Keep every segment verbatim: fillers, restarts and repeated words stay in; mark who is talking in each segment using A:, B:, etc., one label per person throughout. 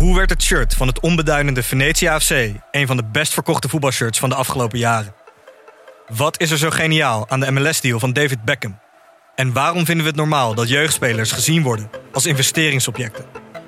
A: Hoe werd het shirt van het onbeduidende Venetia F C een van de best verkochte voetbalshirts van de afgelopen jaren? Wat is er zo geniaal aan de M L S-deal van David Beckham? En waarom vinden we het normaal dat jeugdspelers gezien worden als investeringsobjecten?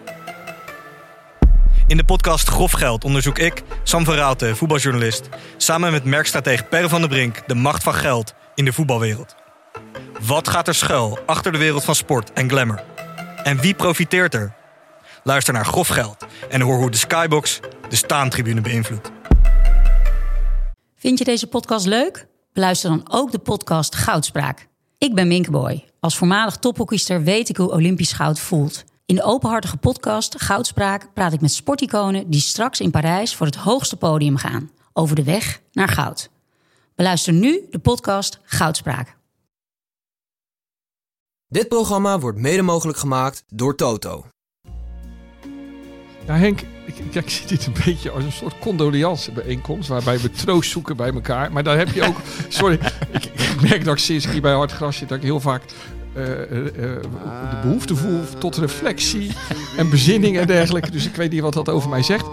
A: In de podcast Grof Geld onderzoek ik, Sam van Raalte, voetbaljournalist, samen met merkstratege Per van der Brink de macht van geld in de voetbalwereld. Wat gaat er schuil achter de wereld van sport en glamour? En wie profiteert er? Luister naar Grof Geld en hoor hoe de Skybox de staantribune beïnvloedt.
B: Vind je deze podcast leuk? Beluister dan ook de podcast Goudspraak. Ik ben Minkeboy. Als voormalig tophockeyster weet ik hoe Olympisch goud voelt. In de openhartige podcast Goudspraak praat ik met sporticonen die straks in Parijs voor het hoogste podium gaan. Over de weg naar goud. Beluister nu de podcast Goudspraak.
C: Dit programma wordt mede mogelijk gemaakt door Toto.
D: Ja, Henk, ik, ik, ik zie dit een beetje als een soort condoleance-bijeenkomst, waarbij we troost zoeken bij elkaar. Maar daar heb je ook, sorry, ik, ik merk dat ik sinds ik hier bij Hartgras zit, dat ik heel vaak uh, uh, uh, de behoefte voel tot reflectie en bezinning en dergelijke. Dus ik weet niet wat dat over mij zegt.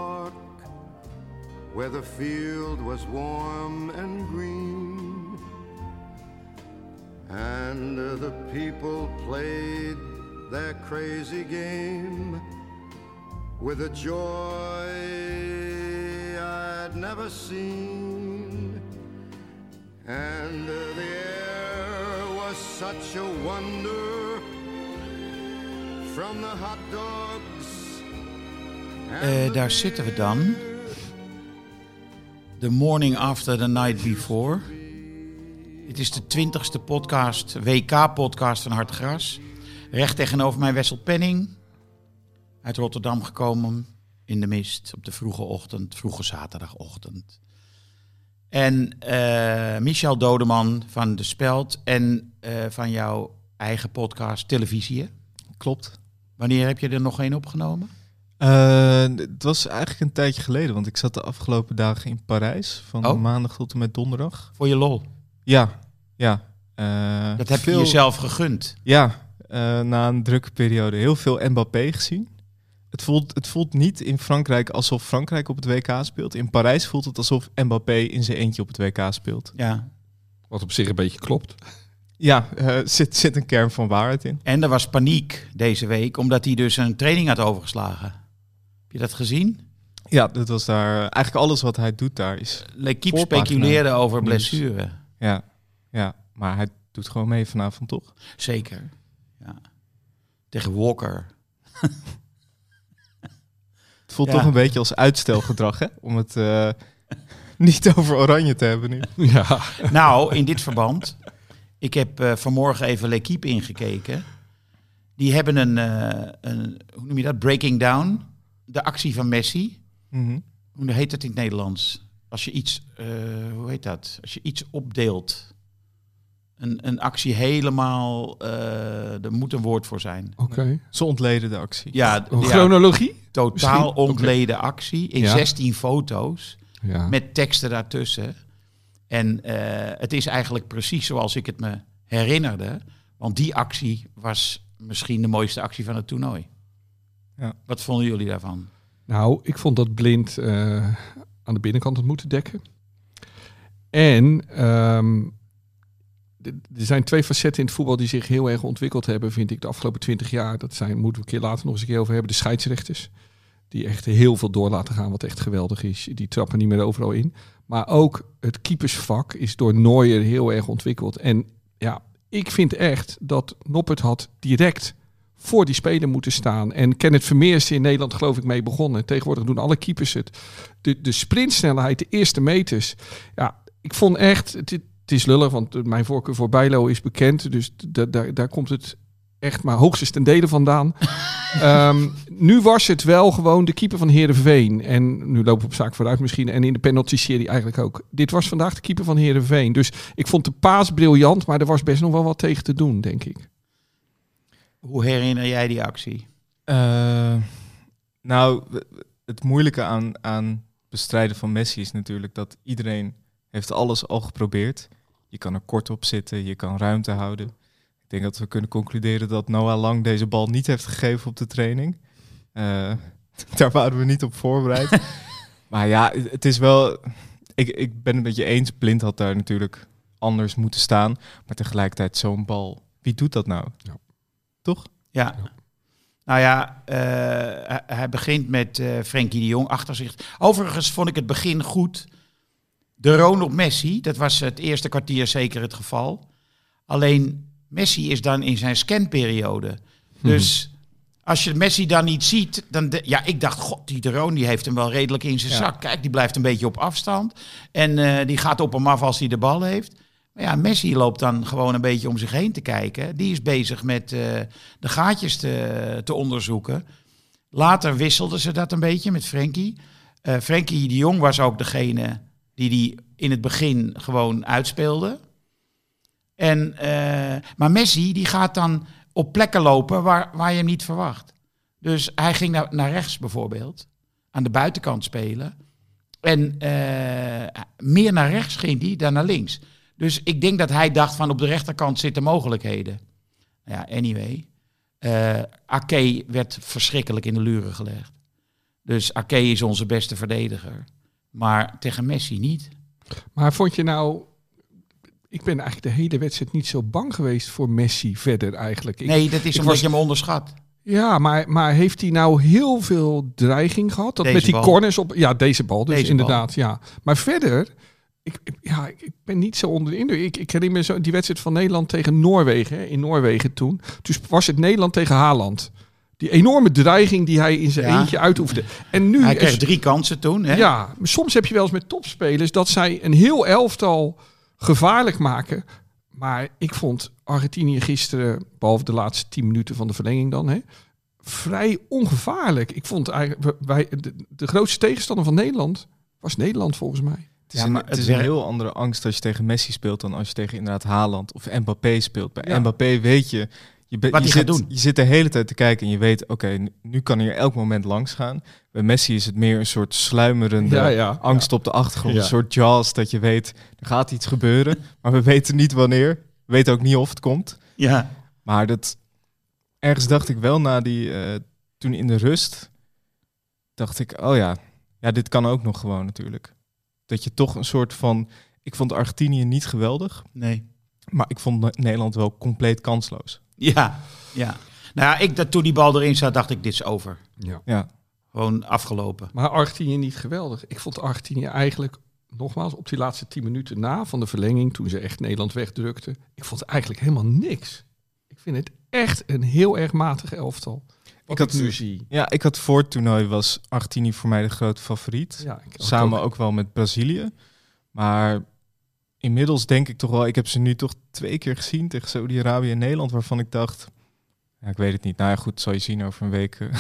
E: Where the field was warm and green, and the people played their crazy game with a joy I'd never seen, and the air was such a wonder from the hot dogs.
F: Uh, daar zitten we dan. The morning after the night before. Dit is de twintigste podcast, W K-podcast van Hartgras. Recht tegenover mij Wessel Penning. Uit Rotterdam gekomen, in de mist, op de vroege ochtend, vroege zaterdagochtend. En uh, Michel Dodeman van De Speld en uh, van jouw eigen podcast Televisie.
G: Klopt.
F: Wanneer heb je er nog één opgenomen?
G: Uh, het was eigenlijk een tijdje geleden, want ik zat de afgelopen dagen in Parijs. Van oh. maandag tot en met donderdag.
F: Voor je lol?
G: Ja, ja. Uh,
F: dat heb
G: veel,
F: je jezelf gegund?
G: Ja, uh, na een drukke periode. Heel veel Mbappé gezien. Het voelt, het voelt niet in Frankrijk alsof Frankrijk op het W K speelt. In Parijs voelt het alsof Mbappé in zijn eentje op het W K speelt.
F: Ja.
D: Wat op zich een beetje klopt.
G: Ja, er uh, zit, zit een kern van waarheid in.
F: En er was paniek deze week, omdat hij dus een training had overgeslagen. Heb je dat gezien?
G: Ja, dat was daar. Eigenlijk alles wat hij doet daar is.
F: L'Équipe speculeerde over blessure.
G: Ja, ja, maar hij doet gewoon mee vanavond, toch?
F: Zeker. Ja. Tegen Walker.
G: Het voelt
F: ja.
G: toch een beetje als uitstelgedrag, hè? Om het uh, niet over Oranje te hebben nu.
D: Ja.
F: Nou, in dit verband. Ik heb uh, vanmorgen even L'Équipe ingekeken. Die hebben een, uh, een, hoe noem je dat? Breaking down. De actie van Messi.
G: Mm-hmm.
F: Hoe heet het in het Nederlands? Als je iets, uh, hoe heet dat? Als je iets opdeelt. Een, een actie helemaal, uh, er moet een woord voor zijn.
D: Oké. Okay.
G: Ze ontleden de actie.
F: Ja,
D: een
F: ja,
D: chronologie?
F: Totaal
D: Misschien?
F: ontleden okay. actie in ja. zestien foto's.
D: Ja.
F: Met teksten daartussen. En uh, het is eigenlijk precies zoals ik het me herinnerde. Want die actie was misschien de mooiste actie van het toernooi.
G: Ja.
F: Wat vonden jullie daarvan?
D: Nou, ik vond dat Blind uh, aan de binnenkant had moeten dekken. En um, er zijn twee facetten in het voetbal die zich heel erg ontwikkeld hebben, vind ik, de afgelopen twintig jaar. Dat zijn, moeten we een keer later nog eens een keer over hebben, de scheidsrechters. Die echt heel veel door laten gaan, wat echt geweldig is. Die trappen niet meer overal in. Maar ook het keepersvak is door Neuer heel erg ontwikkeld. En ja, ik vind echt dat Noppert had direct voor die speler moeten staan. En Kenneth Vermeer is in Nederland geloof ik mee begonnen. Tegenwoordig doen alle keepers het. De, de sprintsnelheid, de eerste meters. Ja, ik vond echt, het, het is lullig, want mijn voorkeur voor Bijlo is bekend. Dus da, da, daar komt het echt maar hoogstens ten dele vandaan. um, nu was het wel gewoon de keeper van Heerenveen. En nu lopen we op zaak vooruit misschien. En in de penalty-serie eigenlijk ook. Dit was vandaag de keeper van Heerenveen. Dus ik vond de paas briljant, maar er was best nog wel wat tegen te doen, denk ik.
F: Hoe herinner jij die actie?
G: Uh, nou, het moeilijke aan, aan bestrijden van Messi is natuurlijk dat iedereen heeft alles al geprobeerd. Je kan er kort op zitten, je kan ruimte houden. Ik denk dat we kunnen concluderen dat Noah Lang deze bal niet heeft gegeven op de training. Uh, Daar waren we niet op voorbereid. Maar ja, het is wel... Ik, ik ben het met je eens. Blind had daar natuurlijk anders moeten staan. Maar tegelijkertijd zo'n bal. Wie doet dat nou?
D: Ja.
F: Toch? Ja. ja. Nou ja, uh, hij, hij begint met uh, Frenkie de Jong achter zich. Overigens vond ik het begin goed. De roon op Messi, dat was het eerste kwartier zeker het geval. Alleen Messi is dan in zijn scanperiode. Hmm. Dus als je Messi dan niet ziet, dan de, ja, ik dacht, god, die de roon die heeft hem wel redelijk in zijn ja. zak. Kijk, die blijft een beetje op afstand. En uh, die gaat op hem af als hij de bal heeft. Maar ja, Messi loopt dan gewoon een beetje om zich heen te kijken. Die is bezig met uh, de gaatjes te, te onderzoeken. Later wisselden ze dat een beetje met Frenkie. Uh, Frenkie de Jong was ook degene die die in het begin gewoon uitspeelde. En, uh, maar Messi die gaat dan op plekken lopen waar, waar je hem niet verwacht. Dus hij ging naar, naar rechts bijvoorbeeld. Aan de buitenkant spelen. En uh, meer naar rechts ging hij dan naar links. Dus ik denk dat hij dacht van op de rechterkant zitten mogelijkheden. Ja, anyway. Uh, Ake werd verschrikkelijk in de luren gelegd. Dus Ake is onze beste verdediger. Maar tegen Messi niet.
D: Maar vond je nou... Ik ben eigenlijk de hele wedstrijd niet zo bang geweest voor Messi verder eigenlijk. Ik,
F: nee, dat is omdat
D: was...
F: je hem onderschat.
D: Ja, maar, maar heeft hij nou heel veel dreiging gehad? Dat
F: deze
D: met die
F: bal.
D: corners op... Ja, deze bal dus
F: deze
D: inderdaad,
F: bal.
D: ja. Maar verder... Ik, ja, ik ben niet zo onder de indruk. Ik, ik herinner me zo die wedstrijd van Nederland tegen Noorwegen. Hè, in Noorwegen toen. Toen was het Nederland tegen Haaland. Die enorme dreiging die hij in zijn
F: ja.
D: eentje uitoefende. En nu
F: hij kreeg
D: is,
F: drie kansen toen. Hè?
D: Ja, soms heb je wel eens met topspelers dat zij een heel elftal gevaarlijk maken. Maar ik vond Argentinië gisteren, behalve de laatste tien minuten van de verlenging dan, hè, vrij ongevaarlijk. Ik vond eigenlijk wij, de, de grootste tegenstander van Nederland was Nederland volgens mij.
G: Het is, ja, maar een, het is een heel andere angst als je tegen Messi speelt dan als je tegen inderdaad Haaland of Mbappé speelt. Bij ja. Mbappé weet je, je, be,
F: Wat
G: je,
F: zit,
G: doen. je zit de hele tijd te kijken en je weet, oké, okay, nu kan hij elk moment langs gaan. Bij Messi is het meer een soort sluimerende ja, ja, angst ja. op de achtergrond. Ja. Een soort Jaws dat je weet, er gaat iets gebeuren, maar we weten niet wanneer. We weten ook niet of het komt.
F: Ja.
G: Maar dat, ergens dacht ik wel na die, uh, toen in de rust, dacht ik, oh ja, ja, dit kan ook nog gewoon natuurlijk. Dat je toch een soort van... Ik vond Argentinië niet geweldig.
F: Nee.
G: Maar ik vond Nederland wel compleet kansloos.
F: Ja, ja. Nou ja, ik, dat, toen die bal erin zat, dacht ik, dit is over.
D: Ja.
G: ja.
F: Gewoon afgelopen.
D: Maar Argentinië niet geweldig. Ik vond Argentinië eigenlijk, nogmaals, op die laatste tien minuten na van de verlenging, toen ze echt Nederland wegdrukten, ik vond eigenlijk helemaal niks. Ik vind het echt een heel erg matig elftal. Wat ik, had, ik nu zie.
G: Ja, ik had voor het toernooi was Argentinië voor mij de grote favoriet. Ja, samen ook. ook wel met Brazilië. Maar inmiddels denk ik toch wel... Ik heb ze nu toch twee keer gezien tegen Saudi-Arabië en Nederland... waarvan ik dacht... Ja, ik weet het niet. Nou ja, goed, zal je zien over een week... Uh,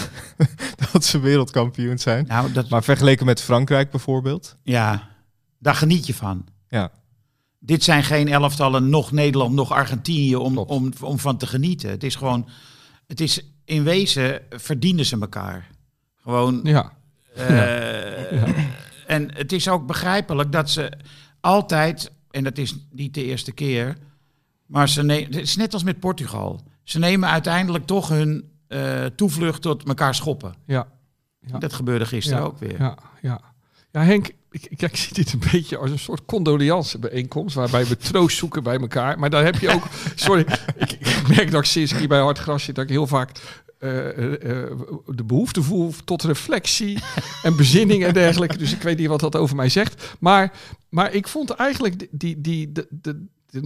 G: dat ze wereldkampioen zijn.
F: Nou, dat...
G: Maar vergeleken met Frankrijk bijvoorbeeld...
F: Ja, daar geniet je van.
G: Ja.
F: Dit zijn geen elftallen, nog Nederland, nog Argentinië... om, om, om van te genieten. Het is gewoon... Het is... In wezen verdienen ze elkaar. Gewoon.
D: Ja.
F: Uh, ja. En het is ook begrijpelijk dat ze altijd, en dat is niet de eerste keer, maar ze nemen, het is net als met Portugal. Ze nemen uiteindelijk toch hun uh, toevlucht tot elkaar schoppen.
D: Ja. ja.
F: Dat gebeurde gisteren
D: ja.
F: ook weer.
D: Ja, ja. ja Henk, ik, ik, ik zie dit een beetje als een soort condoleance bijeenkomst, waarbij we troost zoeken bij elkaar. Maar daar heb je ook, sorry, ik, ik merk dat ik sinds ik hier bij Hartgras zit, dat ik heel vaak uh, uh, uh, de behoefte voel tot reflectie en bezinning en dergelijke. Dus ik weet niet wat dat over mij zegt. Maar, maar ik vond eigenlijk die, die, die, de, de, de,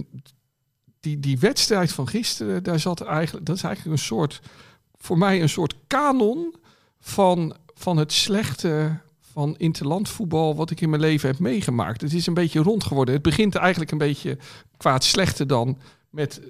D: die, die wedstrijd van gisteren, daar zat eigenlijk, dat is eigenlijk een soort, voor mij een soort kanon van, van het slechte van interlandvoetbal wat ik in mijn leven heb meegemaakt. Het is een beetje rond geworden. Het begint eigenlijk een beetje qua het slechte dan met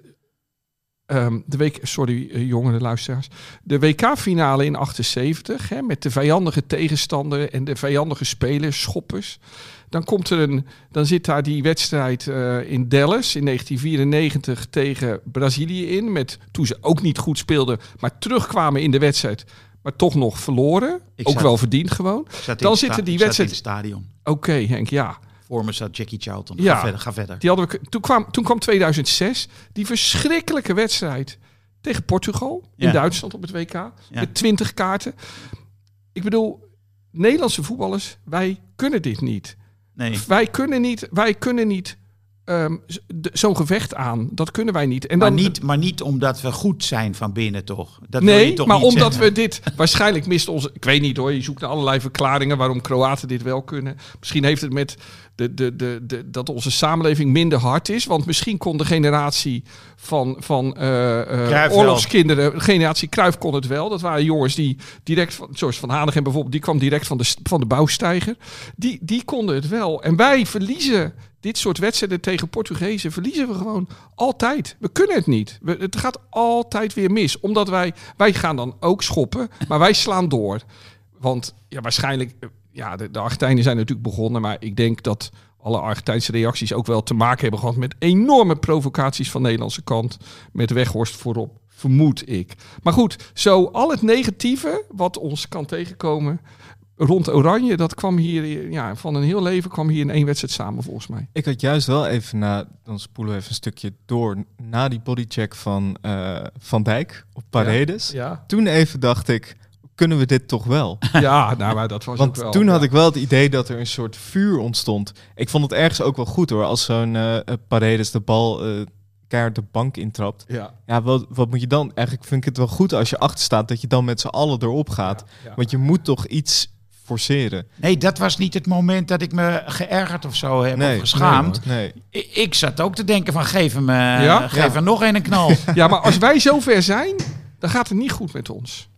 D: um, de week, sorry uh, jongere luisteraars, de W K-finale in achtenzeventig, hè, met de vijandige tegenstander en de vijandige spelers, schoppers. Dan komt er een, dan zit daar die wedstrijd uh, in Dallas in negentien vierennegentig tegen Brazilië in, met toen ze ook niet goed speelden, maar terugkwamen in de wedstrijd. Maar toch nog verloren. Ik ook zat, wel verdiend gewoon. Dan zitten die wedstrijd
F: in het stadion.
D: Oké, okay, Henk, ja.
F: Voor me zat Jackie Charlton.
D: Ja,
F: ga verder, ga verder.
D: Die hadden we, toen, kwam, toen kwam tweeduizend zes. Die verschrikkelijke wedstrijd tegen Portugal. Ja. In Duitsland op het W K. Ja. Met twintig kaarten. Ik bedoel, Nederlandse voetballers, wij kunnen dit niet.
F: Nee.
D: Wij kunnen niet, wij kunnen niet um, zo'n gevecht aan. Dat kunnen wij niet. En dan,
F: maar, niet maar niet omdat we goed zijn van binnen, toch? Dat wil je
D: nee,
F: toch
D: maar
F: niet
D: omdat
F: zeggen?
D: we dit... Waarschijnlijk mist onze... Ik weet niet hoor, je zoekt naar allerlei verklaringen waarom Kroaten dit wel kunnen. Misschien heeft het met de, de, de, de, dat onze samenleving minder hard is. Want misschien kon de generatie van, van uh, uh, oorlogskinderen... De generatie Cruijff kon het wel. Dat waren jongens die direct... Van, zoals Van Hanegem bijvoorbeeld, die kwam direct van de, van de bouwsteiger. Die, die konden het wel. En wij verliezen... Dit soort wedstrijden tegen Portugezen verliezen we gewoon altijd. We kunnen het niet. We, het gaat altijd weer mis. Omdat wij, wij gaan dan ook schoppen, maar wij slaan door. Want ja, waarschijnlijk, ja, de, de Argentijnen zijn natuurlijk begonnen, maar ik denk dat alle Argentijnse reacties ook wel te maken hebben gehad met enorme provocaties van de Nederlandse kant. Met Weghorst voorop, vermoed ik. Maar goed, zo al het negatieve wat ons kan tegenkomen rond Oranje, dat kwam hier, ja, van een heel leven kwam hier in één wedstrijd samen volgens mij.
G: Ik had juist wel even na, dan spoelen we even een stukje door, na die bodycheck van uh, Van Dijk op Paredes.
D: Ja, ja.
G: Toen even dacht ik, kunnen we dit toch wel?
D: Ja, nou, maar dat was
G: Want
D: ook wel.
G: toen
D: ja.
G: had ik wel het idee dat er een soort vuur ontstond. Ik vond het ergens ook wel goed hoor, als zo'n uh, Paredes de bal uh, keihard de bank intrapt.
D: Ja.
G: Ja, wat, wat moet je dan? Eigenlijk vind ik het wel goed als je achter staat, dat je dan met z'n allen erop gaat.
D: Ja, ja.
G: Want je moet toch iets forceren.
F: Nee, dat was niet het moment dat ik me geërgerd of zo heb
G: Nee,
F: of geschaamd.
G: Nee, nee.
F: ik, ik zat ook te denken van geef hem, uh,
D: Ja?
F: geef
G: Ja.
F: hem nog een, een knal.
D: Ja, maar als wij zover zijn, dan gaat het niet goed met ons.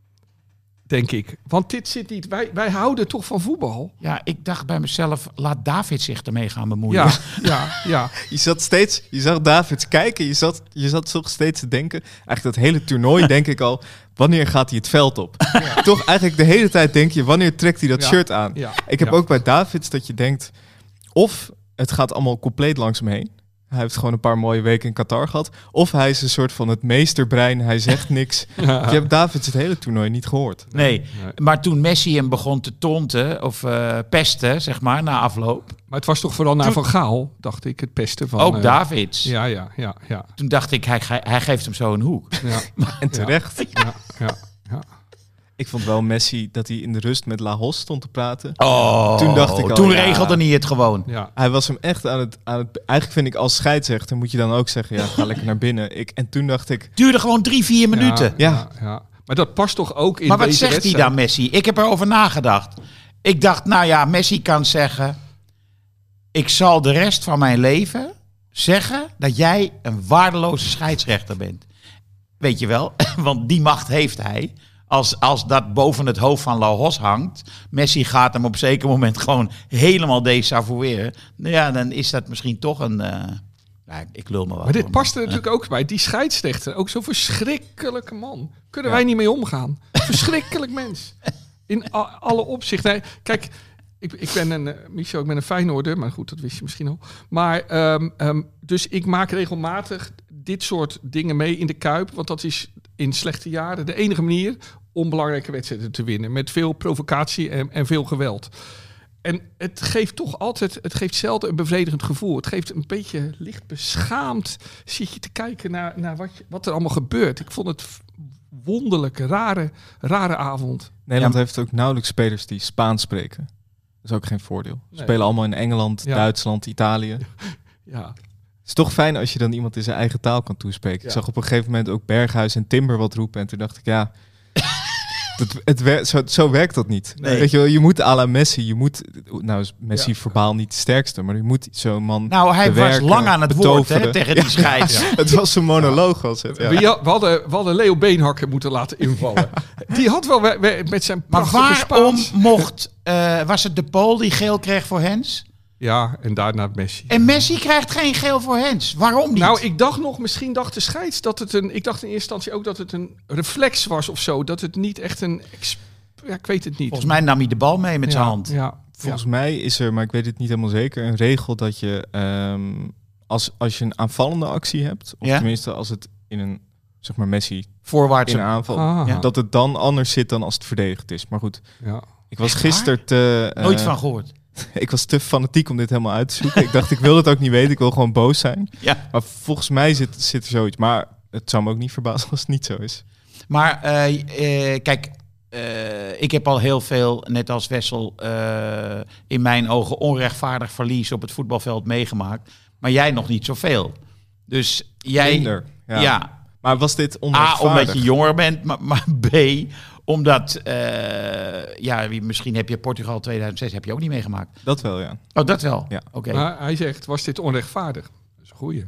D: Denk ik. Want dit zit niet... Wij, wij houden toch van voetbal?
F: Ja, ik dacht bij mezelf, laat David zich ermee gaan bemoeien.
D: Ja, ja, ja.
G: Je zat steeds, je zag Davids kijken, je zat, je zat toch steeds te denken, eigenlijk dat hele toernooi denk ik al, wanneer gaat hij het veld op? Ja. Toch eigenlijk de hele tijd denk je, wanneer trekt hij dat
D: Ja.
G: shirt aan?
D: Ja.
G: Ik heb
D: Ja.
G: ook bij Davids dat je denkt, of het gaat allemaal compleet langs hem heen. Hij heeft gewoon een paar mooie weken in Qatar gehad. Of hij is een soort van het meesterbrein, hij zegt niks.
D: Ja.
G: Je hebt Davids het hele toernooi niet gehoord.
F: Nee, maar toen Messi hem begon te tonten of uh, pesten, zeg maar, na afloop.
D: Maar het was toch vooral naar
F: Toen-
D: Van Gaal, dacht ik, het pesten van...
F: ook
D: eh,
F: Davids.
D: Ja, ja, ja, ja.
F: Toen dacht ik, hij, ge- hij geeft hem zo een hoek.
D: ja,
G: En terecht.
D: ja, ja, ja.
G: Ik vond wel Messi dat hij in de rust met Lajos stond te praten.
F: Oh,
G: Toen dacht ik al,
F: Toen
G: ja.
F: regelde hij het gewoon.
D: ja.
G: Hij was hem echt aan het, aan het... Eigenlijk vind ik als scheidsrechter moet je dan ook zeggen, ja, ga lekker naar binnen. Ik, en toen dacht ik,
F: Duurde gewoon drie, vier minuten.
D: Ja,
G: Ja.
D: ja, ja. Maar dat past toch ook in
F: Maar wat
D: deze
F: zegt hij
D: wedstrijd?
F: dan, Messi? Ik heb erover nagedacht. Ik dacht, nou ja, Messi kan zeggen, ik zal de rest van mijn leven zeggen dat jij een waardeloze scheidsrechter bent. Weet je wel? Want die macht heeft hij. Als, als dat boven het hoofd van Lajos hangt, Messi gaat hem op een zeker moment gewoon helemaal desavoueren. Nou ja, dan is dat misschien toch een... Uh, nou, ik lul me wat.
D: Maar dit
F: hoor,
D: past er natuurlijk ook bij. Die scheidsrechter, ook zo'n verschrikkelijke man. Kunnen wij niet mee omgaan. Verschrikkelijk mens. In a- alle opzichten. Nee, kijk, ik, ik ben een, uh, Michel, ik ben een Feyenoorder, maar goed, dat wist je misschien al. Maar, um, um, dus ik maak regelmatig dit soort dingen mee in de Kuip. Want dat is in slechte jaren de enige manier om belangrijke wedstrijden te winnen. Met veel provocatie en, en veel geweld. En het geeft toch altijd, het geeft zelden een bevredigend gevoel. Het geeft een beetje licht beschaamd. Zit je te kijken naar, naar wat, je, wat er allemaal gebeurt. Ik vond het wonderlijke, rare, rare avond.
G: Nederland
F: Ja.
G: heeft ook nauwelijks spelers die Spaans spreken. Dat is ook geen voordeel. Ze
D: Nee.
G: spelen allemaal in Engeland,
D: Ja.
G: Duitsland, Italië.
D: Ja,
G: Het is toch fijn als je dan iemand in zijn eigen taal kan toespreken.
D: Ja.
G: Ik zag op een gegeven moment ook Berghuis en Timber wat roepen. En toen dacht ik, ja, het, het wer- zo, zo werkt dat niet.
F: Nee.
G: Weet je wel, je moet à la Messi. Je moet, nou is Messi
D: Ja.
G: verbaal niet de sterkste, maar je moet zo'n man
F: Nou, hij was
G: bewerken,
F: lang aan het woord hè,
G: betoveren.
F: tegen die scheids.
G: Het was een monoloog, was het. Ja.
D: We, we, hadden, we hadden Leo Beenhakker moeten laten invallen. Die had wel we- we- met zijn
F: Maar
D: prachtige
F: waarom
D: Spaans.
F: mocht, uh, was het de Pool die geel kreeg voor Hens?
D: Ja, en daarna Messi.
F: En Messi krijgt geen geel voor Hens. Waarom niet?
D: Nou, ik dacht nog, misschien dacht de scheids dat het een... Ik dacht in eerste instantie ook dat het een reflex was of zo. Dat het niet echt een... ex- Ja, ik weet het niet.
F: Volgens mij nam hij de bal mee met
D: ja,
F: zijn hand.
D: Ja,
G: Volgens mij is er, maar ik weet het niet helemaal zeker, een regel dat je um, als, als je een aanvallende actie hebt, of
F: Ja?
G: tenminste als het in een, zeg maar Messi
F: Voorwaarts.
G: in een aanval,
D: Ah.
F: Ja.
G: dat het dan anders zit dan als het verdedigd is. Maar goed,
D: ja.
G: ik was
F: Echt
G: gisteren te... uh,
F: Nooit van gehoord.
G: ik was te fanatiek om dit helemaal uit te zoeken. Ik dacht, ik wil het ook niet weten, ik wil gewoon boos zijn.
F: Ja.
G: Maar volgens mij zit, zit er zoiets. Maar het zou me ook niet verbazen als het niet zo is.
F: Maar uh, uh, kijk, uh, ik heb al heel veel, net als Wessel, uh, in mijn ogen onrechtvaardig verlies op het voetbalveld meegemaakt. Maar jij nog niet zoveel. Dus jij...
G: Minder, ja.
F: ja.
G: Maar was dit
F: A,
G: onrechtvaardig?
F: omdat je jonger bent, maar, maar B, omdat... Uh, ja, misschien heb je Portugal tweeduizend zes heb je ook niet meegemaakt.
G: Dat wel, ja.
F: Oh, dat wel?
G: Ja.
F: Oké. Okay.
D: Maar hij zegt, was dit onrechtvaardig? Dat is een goeie.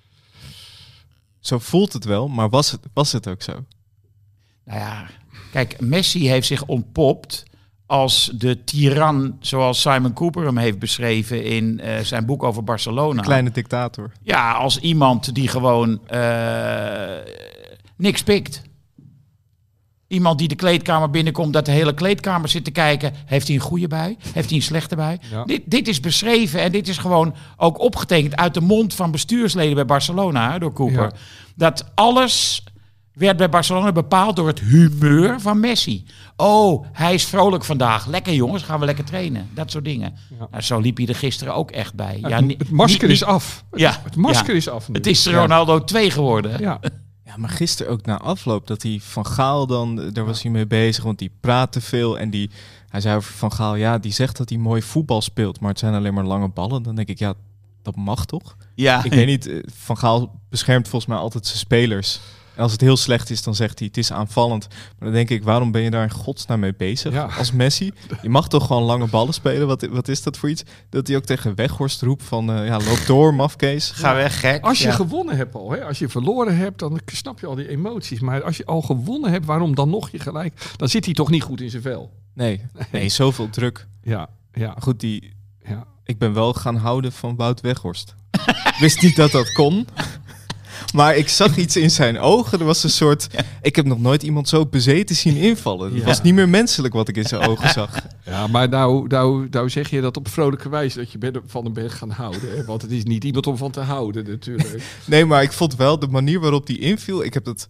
G: Zo voelt het wel, maar was het, was het ook zo?
F: Nou ja, kijk, Messi heeft zich ontpopt als de tiran, zoals Simon Cooper hem heeft beschreven in uh, zijn boek over Barcelona.
G: Een kleine dictator.
F: Ja, als iemand die gewoon uh, niks pikt. Iemand die de kleedkamer binnenkomt, dat de hele kleedkamer zit te kijken. Heeft hij een goede bui? Heeft hij een slechte bui? Ja. Dit, dit is beschreven en dit is gewoon ook opgetekend uit de mond van bestuursleden bij Barcelona, hè, door Cooper. Ja. Dat alles werd bij Barcelona bepaald door het humeur van Messi. Oh, hij is vrolijk vandaag. Lekker jongens, gaan we lekker trainen. Dat soort dingen. Ja. Nou, zo liep hij er gisteren ook echt bij.
D: Ja,
F: ja,
D: het, het masker
F: niet,
D: is af.
F: Ja,
D: het masker
F: ja.
D: is af nu.
F: Het is Ronaldo ja. twee geworden.
D: Ja.
G: Ja, maar gisteren ook na afloop dat hij Van Gaal dan, daar was hij mee bezig, want die praat te veel en die, hij zei over Van Gaal, ja, die zegt dat hij mooi voetbal speelt, maar het zijn alleen maar lange ballen. Dan denk ik, ja, dat mag toch?
F: Ja.
G: Ik weet niet, Van Gaal beschermt volgens mij altijd zijn spelers. En als het heel slecht is, dan zegt hij, het is aanvallend. Maar dan denk ik, waarom ben je daar in godsnaam mee bezig ja. als Messi? Je mag toch gewoon lange ballen spelen? Wat, wat is dat voor iets? Dat hij ook tegen Weghorst roept van, uh, ja, loop door, mafkees.
F: Ga weg, gek.
D: Als je
F: ja.
D: gewonnen hebt al, hè? Als je verloren hebt, dan snap je al die emoties. Maar als je al gewonnen hebt, waarom dan nog je gelijk? Dan zit hij toch niet goed in zijn vel.
G: Nee, nee, zoveel druk.
D: Ja, ja.
G: Maar goed, die,
D: ja.
G: ik ben wel gaan houden van Wout Weghorst. Wist niet dat dat kon. Maar ik zag iets in zijn ogen. Er was een soort... Ja. Ik heb nog nooit iemand zo bezeten zien invallen. Het ja. was niet meer menselijk wat ik in zijn ogen zag.
D: Ja, maar nou, nou, nou zeg je dat op vrolijke wijze dat je ben, van hem bent gaan houden. Hè? Want het is niet iemand om van te houden natuurlijk.
G: Nee, maar ik vond wel de manier waarop die inviel. Ik heb dat,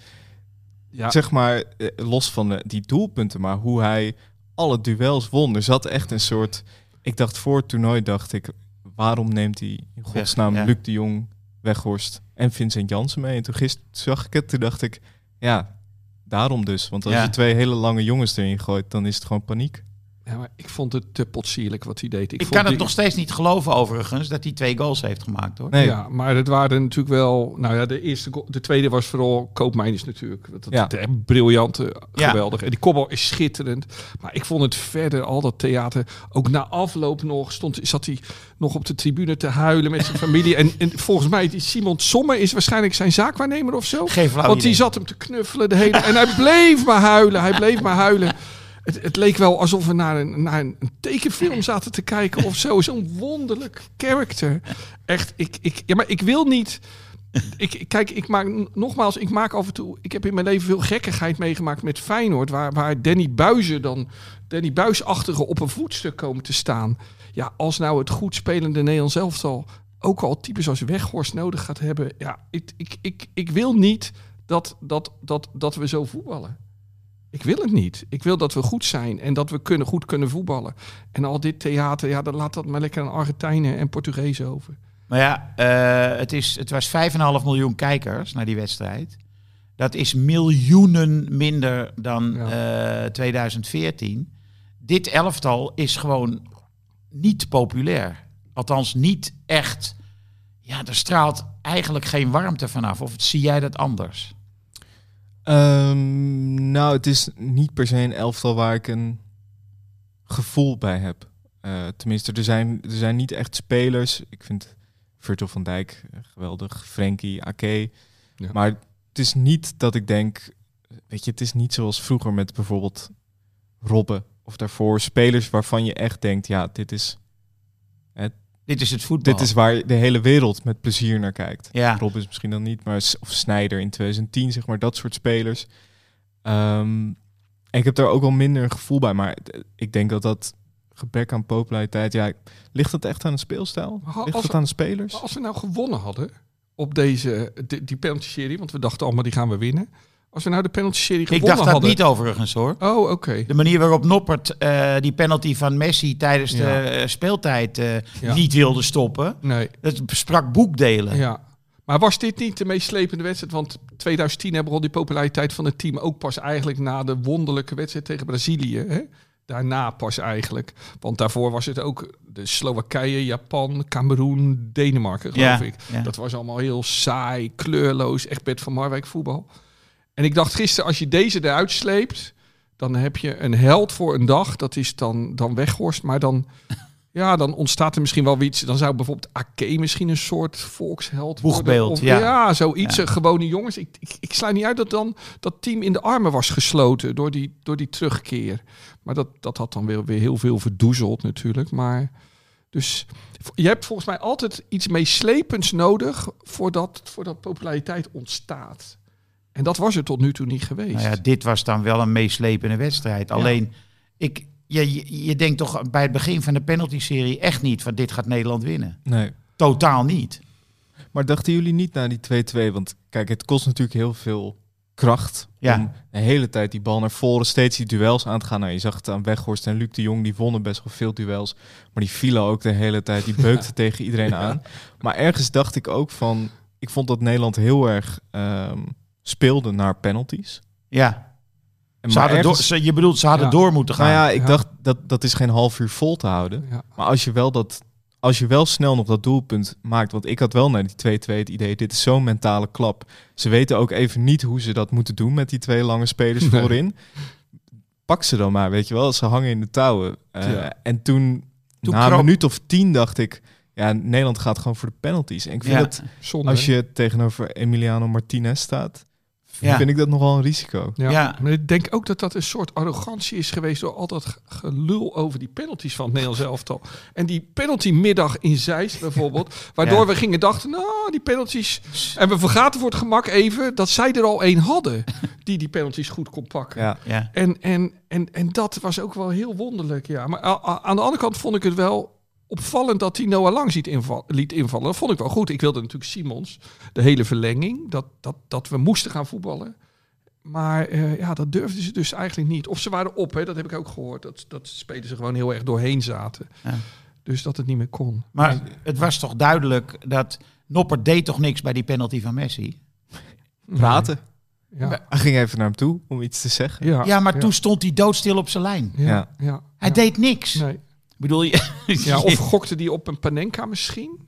G: ja. zeg maar, los van de, die doelpunten, maar hoe hij alle duels won. Er zat echt een soort... Ik dacht voor het toernooi, dacht ik, waarom neemt hij in godsnaam ja. Luc de Jong, Weghorst en Vincent Janssen mee? En toen gisteren zag ik het, toen dacht ik, ja, daarom dus. Want als ja. je twee hele lange jongens erin gooit, dan is het gewoon paniek.
D: Ja, maar ik vond het te potsierlijk wat hij deed. Ik,
F: ik
D: vond
F: kan het
D: die...
F: nog steeds niet geloven overigens, dat hij twee goals heeft gemaakt, hoor.
D: Nee. Ja, maar het waren natuurlijk wel... Nou ja, de eerste goal, de tweede was vooral Koopmeiners natuurlijk. Dat, ja. dat, dat, briljant, geweldig. Ja. En die kopbal is schitterend. Maar ik vond het verder, al dat theater... Ook na afloop nog stond, zat hij nog op de tribune te huilen met zijn familie. En, en volgens mij, die Simon Sommer is waarschijnlijk zijn zaakwaarnemer of zo.
F: Geen flauw
D: Want
F: idee.
D: die zat hem te knuffelen de hele... En hij bleef maar huilen, hij bleef maar huilen. Het, het leek wel alsof we naar een, naar een tekenfilm zaten te kijken of zo. Zo'n wonderlijk karakter. Echt, ik, ik, ja, maar ik wil niet... Ik, kijk, ik maak nogmaals, ik maak af en toe... Ik heb in mijn leven veel gekkigheid meegemaakt met Feyenoord... waar, waar Danny Buizen dan... Danny Buis-achtige op een voetstuk komen te staan. Ja, als nou het goed spelende Nederlands elftal... ook al types als Weghorst nodig gaat hebben... Ja, ik, ik, ik, ik wil niet dat, dat, dat, dat we zo voetballen. Ik wil het niet. Ik wil dat we goed zijn en dat we kunnen, goed kunnen voetballen. En al dit theater, ja, dan laat dat maar lekker aan Argentijnen en Portugezen over.
F: Maar ja, uh, het, is, het was vijf komma vijf miljoen kijkers naar die wedstrijd. Dat is miljoenen minder dan ja. uh, tweeduizend veertien. Dit elftal is gewoon niet populair. Althans, niet echt. Ja, er straalt eigenlijk geen warmte vanaf. Of zie jij dat anders?
G: Um, nou, het is niet per se een elftal waar ik een gevoel bij heb. Uh, tenminste, er zijn, er zijn niet echt spelers. Ik vind Virgil van Dijk geweldig, Frenkie, Ake. Ja. Maar het is niet dat ik denk... Weet je, het is niet zoals vroeger met bijvoorbeeld Robben. Of daarvoor spelers waarvan je echt denkt... Ja, dit is... Het,
F: dit is het voetbal.
G: Dit is waar de hele wereld met plezier naar kijkt.
F: Ja.
G: Robben is misschien dan niet, maar of Sneijder in twintig tien, zeg maar, dat soort spelers. Um, en ik heb daar ook wel minder een gevoel bij. Maar ik denk dat dat gebrek aan populariteit... Ja, ligt het echt aan de speelstijl? Ligt
D: als,
G: het aan de spelers?
D: Als we nou gewonnen hadden op deze die, die penalty-serie... want we dachten allemaal, die gaan we winnen... Als we nou de penalty-serie gewonnen hadden...
F: Ik dacht dat hadden... niet overigens, hoor.
D: Oh, oké. Okay.
F: De manier waarop Noppert uh, die penalty van Messi tijdens ja. de uh, speeltijd uh, ja. niet wilde stoppen...
D: Nee.
F: Dat sprak boekdelen.
D: Ja. Maar was dit niet de meest slepende wedstrijd? Want twintig tien begon die populariteit van het team ook pas eigenlijk na de wonderlijke wedstrijd tegen Brazilië. Hè? Daarna pas eigenlijk. Want daarvoor was het ook de Slowakije, Japan, Cameroen, Denemarken, geloof
F: Ja,
D: ik.
F: ja.
D: Dat was allemaal heel saai, kleurloos, echt Bert van Marwijk voetbal. En ik dacht gisteren, als je deze eruit sleept, dan heb je een held voor een dag. Dat is dan, dan Weghorst, maar dan... Ja, dan ontstaat er misschien wel iets. Dan zou bijvoorbeeld Ake misschien een soort volksheld
F: Boegbeeld,
D: worden. Of,
F: ja.
D: ja, zoiets.
F: Ja.
D: eh, Gewone jongens. Ik, ik, ik sluit niet uit dat dan dat team in de armen was gesloten door die, door die terugkeer. Maar dat, dat had dan weer, weer heel veel verdoezeld natuurlijk. Maar dus je hebt volgens mij altijd iets meeslepends nodig voordat, voordat populariteit ontstaat. En dat was er tot nu toe niet geweest.
F: Nou ja, dit was dan wel een meeslepende wedstrijd. Alleen, ik, je, je, je denkt toch bij het begin van de penalty-serie echt niet van dit gaat Nederland winnen.
G: Nee.
F: Totaal niet.
G: Maar dachten jullie niet na die twee-twee? Want kijk, het kost natuurlijk heel veel kracht
F: Ja.
G: om de hele tijd die bal naar voren, steeds die duels aan te gaan. Nou, je zag het aan Weghorst en Luc de Jong, die wonnen best wel veel duels. Maar die vielen ook de hele tijd, die beukten tegen iedereen aan. Maar ergens dacht ik ook van, ik vond dat Nederland heel erg um, speelde naar penalties.
F: Ja.
G: En
F: Ze
G: maar
F: hadden
G: ergens,
F: door, ze, je bedoelt, ze hadden
D: Ja.
F: door moeten gaan.
G: nou ja, ik
D: Ja.
G: dacht, dat, dat is geen half uur vol te houden.
D: Ja.
G: Maar als je wel dat, als je wel snel nog dat doelpunt maakt, want ik had wel naar die twee-twee het idee, dit is zo'n mentale klap. Ze weten ook even niet hoe ze dat moeten doen met die twee lange spelers
D: Nee.
G: voorin. Pak ze dan maar, weet je wel. Ze hangen in de touwen. Uh,
D: Ja.
G: En toen,
F: Toen
G: na
F: kroop-
G: een minuut of tien, dacht ik, ja, Nederland gaat gewoon voor de penalties. En ik vind
F: Ja.
G: dat,
D: Zonde,
G: als
D: hè?
G: je tegenover Emiliano Martinez staat,
F: Ja.
G: vind ik dat nogal een risico.
D: Ja.
F: Ja.
D: Maar ik denk ook dat dat een soort arrogantie is geweest door al dat ge- gelul over die penalties van het Nederlands elftal. En die penaltymiddag in Zeist bijvoorbeeld, waardoor
F: Ja.
D: we gingen dachten, nou, die penalties... En we vergaten voor het gemak even dat zij er al één hadden die die penalties goed kon pakken.
G: Ja.
F: Ja.
D: En, en, en, en dat was ook wel heel wonderlijk, ja. Maar a- a- aan de andere kant vond ik het wel opvallend dat hij Noah Lang ziet inval, liet invallen. Dat vond ik wel goed. Ik wilde natuurlijk Simons, de hele verlenging, dat, dat, dat we moesten gaan voetballen. Maar uh, ja, dat durfden ze dus eigenlijk niet. Of ze waren op, hè, dat heb ik ook gehoord. Dat, dat spelers er gewoon heel erg doorheen zaten.
F: Ja.
D: Dus dat het niet meer kon.
F: Maar het was toch duidelijk dat Noppert deed toch niks bij die penalty van Messi?
G: Praten.
D: Ja,
G: Hij ging even naar hem toe om iets te zeggen.
D: ja,
F: Ja, maar
D: ja,
F: toen stond hij doodstil op zijn lijn.
D: Ja,
G: Ja.
D: ja,
F: Hij
D: ja.
F: deed niks.
D: Nee.
F: Bedoel je?
D: Ja, of gokte die op een Panenka misschien?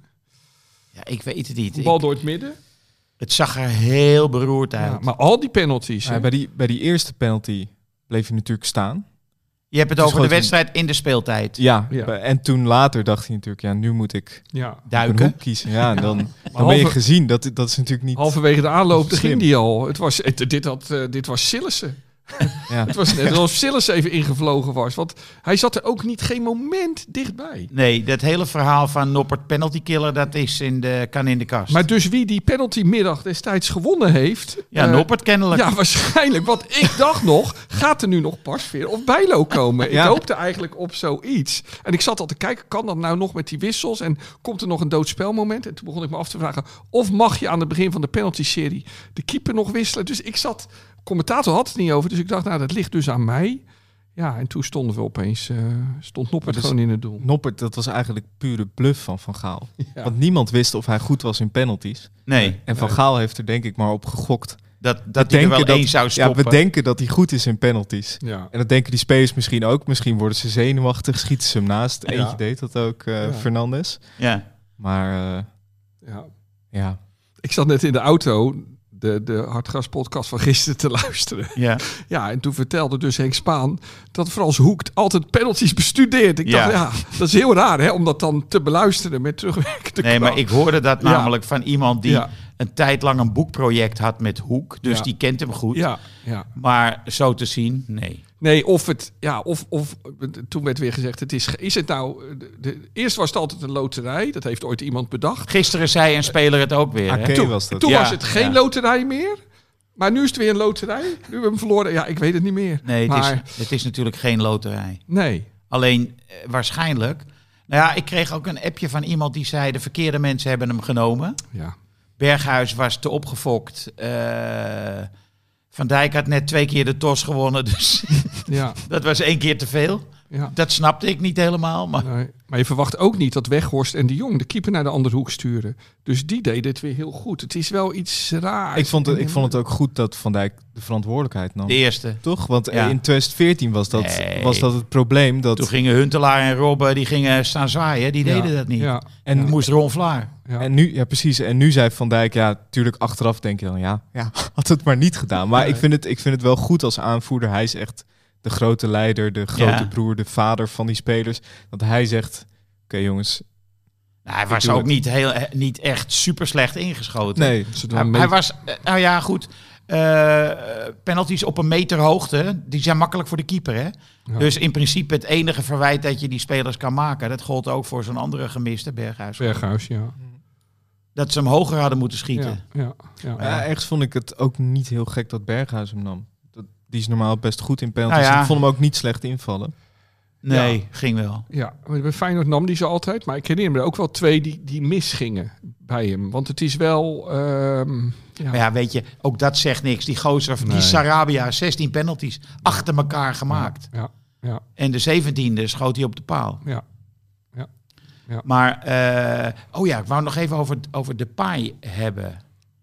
F: Ja, ik weet het niet.
D: Een bal
F: Ik-
D: door het midden?
F: het zag er heel beroerd uit.
D: Ja, maar al die penalties.
G: Ja,
D: hè?
G: bij, die, bij die eerste penalty bleef hij natuurlijk staan.
F: Je hebt het
G: Dus
F: over de
G: gewoon-
F: wedstrijd in de speeltijd.
G: Ja,
D: Ja.
G: bij- en toen later dacht hij natuurlijk, ja, nu moet ik
D: Ja.
G: een
F: Duiken.
G: hoek kiezen. Ja, en dan, dan ben je
D: halve-
G: gezien. Dat, dat is natuurlijk niet...
D: Halverwege de aanloop
G: Slim.
D: ging die al. Het was, het, dit, had, uh, dit was Sillissen.
G: Ja.
D: Het was net alsof Sillissen even ingevlogen was. Want hij zat er ook niet geen moment dichtbij.
F: Nee, dat hele verhaal van Noppert penalty killer, dat is in de, kan in de kast.
D: Maar dus wie die penaltymiddag destijds gewonnen heeft...
F: ja,
D: eh,
F: Noppert kennelijk.
D: Ja, waarschijnlijk. Want ik dacht nog, gaat er nu nog Pasveer of Bijlo komen?
G: Ja.
D: Ik hoopte eigenlijk op zoiets. En ik zat al te kijken, kan dat nou nog met die wissels? En komt er nog een doodspelmoment? En toen begon ik me af te vragen, of mag je aan het begin van de penalty-serie de keeper nog wisselen? Dus ik zat, commentator had het niet over, dus ik dacht, nou, dat ligt dus aan mij. Ja, en toen stonden we opeens, uh, stond Noppert
G: Maar dus-
D: gewoon in het doel.
G: Noppert, dat was eigenlijk pure bluff van Van Gaal.
D: Ja.
G: Want niemand wist of hij goed was in penalties.
F: Nee,
G: En Van
D: Nee.
G: Gaal heeft er denk ik maar op gegokt.
F: dat, dat
G: We
F: hij er
G: denken
F: wel
G: dat-
F: één zou
G: Ja,
F: stoppen.
G: we denken dat hij goed is in penalties.
D: Ja.
G: En dat denken die spelers misschien ook. Misschien worden ze zenuwachtig, schieten ze hem naast. Eentje
D: Ja.
G: deed dat ook, uh,
D: Ja.
G: Fernandes.
F: Ja.
G: Maar uh,
D: Ja.
G: ja,
D: Ik zat net in de auto de, de Hartgras podcast van gisteren te luisteren.
F: Ja.
D: Ja, en toen vertelde dus Henk Spaan dat Frans Hoek altijd penalties bestudeert. Ik
F: Ja.
D: dacht, ja, dat is heel raar hè, om dat dan te beluisteren met terugwerkende
F: Nee, maar
D: kracht.
F: ik hoorde dat
D: Ja.
F: namelijk van iemand die
D: Ja.
F: een tijd lang een boekproject had met Hoek. Dus
D: Ja.
F: die kent hem goed.
D: Ja, ja.
F: Maar zo te zien, nee.
D: Nee, of het, ja, of, of toen werd weer gezegd, het is, is het nou, de, de, eerst was het altijd een loterij, dat heeft ooit iemand bedacht.
F: Gisteren zei een speler het ook weer. Hè?
G: Ake
D: Toen,
G: was dat.
D: toen
F: Ja,
D: was het geen
F: ja.
D: loterij meer, maar nu is het weer een loterij. Nu hebben we hem verloren, ja, ik weet het niet meer.
F: Nee, het,
D: maar,
F: is, het is natuurlijk geen loterij.
D: nee.
F: Alleen eh, waarschijnlijk. Nou ja, ik kreeg ook een appje van iemand die zei: de verkeerde mensen hebben hem genomen.
D: Ja.
F: Berghuis was te opgefokt. Eh, Van Dijk had net twee keer de T O S gewonnen, dus
D: Ja.
F: dat was één keer te veel.
D: Ja.
F: Dat snapte ik niet helemaal. Maar...
D: Nee. Maar je verwacht ook niet dat Weghorst en de Jong de keeper naar de andere hoek sturen. Dus die deden het weer heel goed. Het is wel iets raars.
G: Ik vond het, ik vond het ook goed dat Van Dijk de verantwoordelijkheid nam.
F: De eerste.
G: Toch? Want
F: Ja.
G: in twintig veertien was dat,
F: Nee.
G: was dat het probleem. Dat,
F: Toen gingen Huntelaar en Robben, die gingen staan zwaaien. Die deden
D: Ja.
F: dat niet.
D: Ja.
F: En moest Ron Vlaar.
D: Ja.
G: En nu, ja precies. En nu zei Van Dijk, ja, tuurlijk achteraf denk je dan, ja, ja had het maar niet gedaan. Maar
D: Nee.
G: ik, vind het, ik vind het wel goed als aanvoerder. Hij is echt de grote leider, de grote
F: Ja.
G: broer, de vader van die spelers. Dat hij zegt, oké jongens.
F: Nou, hij was
G: doe
F: ook
G: het.
F: niet, heel, eh, niet echt super slecht ingeschoten.
G: Nee,
D: Is het wel
F: Hij,
D: een
F: hij
D: beetje-
F: was, eh, nou ja, goed. Eh, penalties op een meter hoogte, die zijn makkelijk voor de keeper, hè?
D: Ja.
F: Dus in principe het enige verwijt dat je die spelers kan maken, dat gold ook voor zo'n andere gemiste Berghuis.
D: Berghuis, ja.
F: Dat ze hem hoger hadden moeten schieten.
D: Ja, ja, ja.
G: Ja, ergens vond ik het ook niet heel gek dat Berghuis hem nam. Dat, die is normaal best goed in penalties.
F: Nou ja.
G: Ik vond hem ook niet slecht invallen.
F: Nee,
D: Ja.
F: ging wel.
D: Ja, maar bij Feyenoord nam die ze altijd. Maar ik herinner me er ook wel twee die, die misgingen bij hem. Want het is wel... ehm, ja.
F: Maar ja, weet je, ook dat zegt niks. Die gozer,
D: Nee.
F: die Sarabia, zestien penalties achter elkaar gemaakt.
D: Ja, ja,
F: En de zeventiende schoot hij op de paal.
D: ja. Ja.
F: Maar, eh, oh ja, ik wou nog even over, over Depay hebben.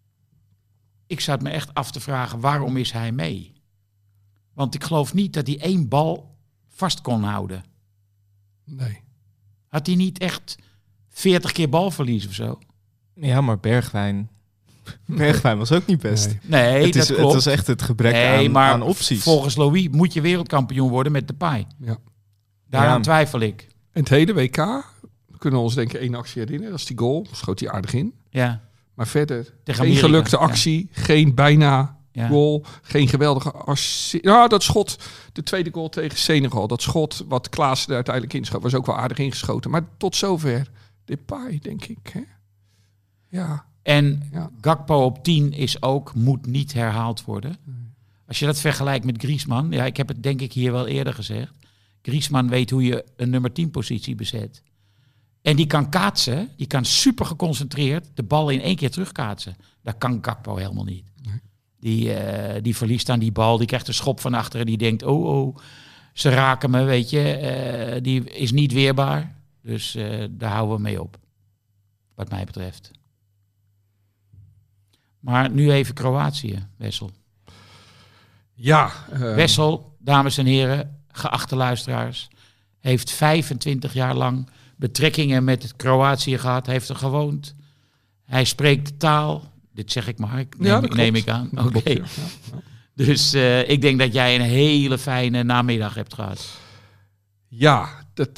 F: Ik zat me echt af te vragen, waarom is hij mee? Want ik geloof niet dat hij één bal vast kon houden.
D: Nee.
F: Had hij niet echt veertig keer balverlies of zo?
G: Ja, maar Bergwijn... Bergwijn was ook niet best.
D: Nee.
F: Nee,
G: het,
F: dat
G: is, het
F: klopt.
G: was echt het gebrek
F: nee,
G: aan,
F: maar
G: aan opties.
F: volgens Louis moet je wereldkampioen worden met Depay.
D: Ja.
F: Daaraan
G: Ja.
F: twijfel ik.
D: En het hele W K, we kunnen ons denk ik één actie herinneren. Dat is die goal. Schoot hij aardig in.
F: Ja,
D: Maar verder,
F: Tegen
D: geen
F: Amerika,
D: gelukte
F: ja.
D: actie. Geen bijna
F: ja.
D: goal. Geen geweldige assi- Ja, dat schot, de tweede goal tegen Senegal. Dat schot wat Klaassen er uiteindelijk inschoot, was ook wel aardig ingeschoten. Maar tot zover Depay, denk ik. Hè? Ja,
F: En
D: ja.
F: Gakpo op tien is ook, moet niet herhaald worden. Als je dat vergelijkt met Griezmann, ja, ik heb het denk ik hier wel eerder gezegd. Griezmann weet hoe je een nummer tien positie bezet. En die kan kaatsen, die kan super geconcentreerd de bal in één keer terugkaatsen. Dat kan Gakpo helemaal niet.
D: Nee.
F: Die, uh, die verliest aan die bal, die krijgt een schop van achteren, die denkt, oh oh, ze raken me, weet je. Uh, die is niet weerbaar, dus uh, daar houden we mee op, wat mij betreft. Maar nu even Kroatië, Wessel.
D: Ja. Uh,
F: Wessel, dames en heren, geachte luisteraars, heeft vijfentwintig jaar lang betrekkingen met het Kroatië gehad. Heeft er gewoond. Hij spreekt de taal. Dit zeg ik maar, ik neem,
D: ja, dat
F: neem ik aan. Oké.
D: Okay. Ja, ja.
F: Dus uh, ik denk dat jij een hele fijne namiddag hebt gehad.
D: Ja, dat, uh,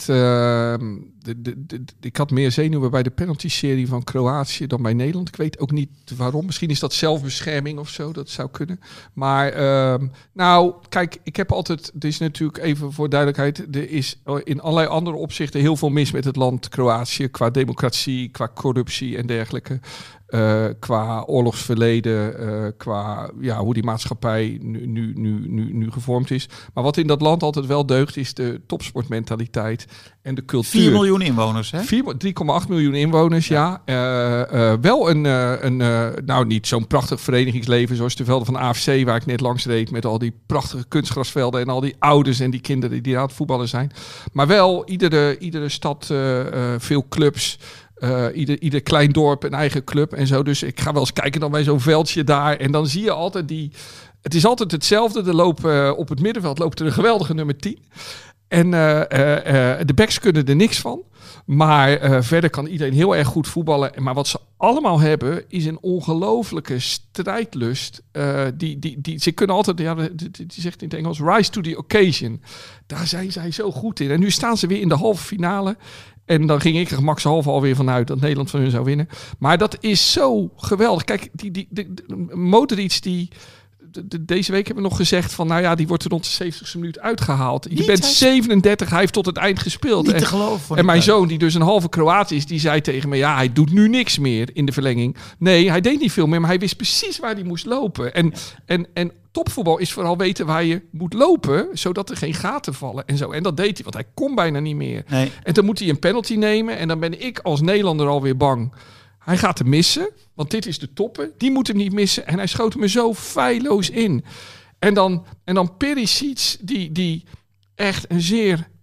D: de, de, de, ik had meer zenuwen bij de penalty-serie van Kroatië dan bij Nederland. Ik weet ook niet waarom. Misschien is dat zelfbescherming of zo. Dat zou kunnen. Maar uh, nou, kijk, ik heb altijd... Er is natuurlijk even voor duidelijkheid... Er is in allerlei andere opzichten heel veel mis met het land Kroatië. Qua democratie, qua corruptie en dergelijke. Uh, qua oorlogsverleden, uh, qua ja, hoe die maatschappij nu, nu, nu, nu, nu gevormd is. Maar wat in dat land altijd wel deugt, is de topsportmentaliteit en de cultuur.
F: vier miljoen inwoners, hè?
D: drie komma acht miljoen inwoners, ja. ja. Uh, uh, wel een, uh, een uh, nou niet zo'n prachtig verenigingsleven zoals de velden van de A F C, waar ik net langs reed, met al die prachtige kunstgrasvelden en al die ouders en die kinderen die aan het voetballen zijn. Maar wel iedere, iedere stad, uh, uh, veel clubs. Uh, ieder, ieder klein dorp een eigen club en zo. Dus ik ga wel eens kijken dan bij zo'n veldje daar. En dan zie je altijd die... Het is altijd hetzelfde. Er lopen, uh, op het middenveld loopt er een geweldige nummer tien. En uh, uh, uh, de backs kunnen er niks van. Maar uh, verder kan iedereen heel erg goed voetballen. Maar wat ze allemaal hebben, is een ongelofelijke strijdlust. Uh, die, die, die, ze kunnen altijd, ja, die, die zegt in het Engels, rise to the occasion. Daar zijn zij zo goed in. En nu staan ze weer in de halve finale. En dan ging ik er gemakshalve alweer vanuit dat Nederland van hun zou winnen. Maar dat is zo geweldig. Kijk, die, die, die, die Modric, die... De, de, deze week hebben we nog gezegd van, nou ja, die wordt er rond de zeventigste minuut uitgehaald. Je
F: Niet,
D: bent
F: hij...
D: zevenendertig, hij heeft tot het eind gespeeld.
F: Niet
D: en,
F: te geloven.
D: En mijn zoon, die dus een halve Kroaat is, die zei tegen me, ja, hij doet nu niks meer in de verlenging. Nee, hij deed niet veel meer, maar hij wist precies waar hij moest lopen. En, en, en topvoetbal is vooral weten waar je moet lopen, zodat er geen gaten vallen en zo. En dat deed hij, want hij kon bijna niet meer.
F: Nee.
D: En dan moet hij een penalty nemen en dan ben ik als Nederlander alweer bang. Hij gaat hem missen, want dit is de toppen. Die moet hem niet missen. En hij schoot me zo feilloos in. En dan, en dan Perisic, die, die echt een zeer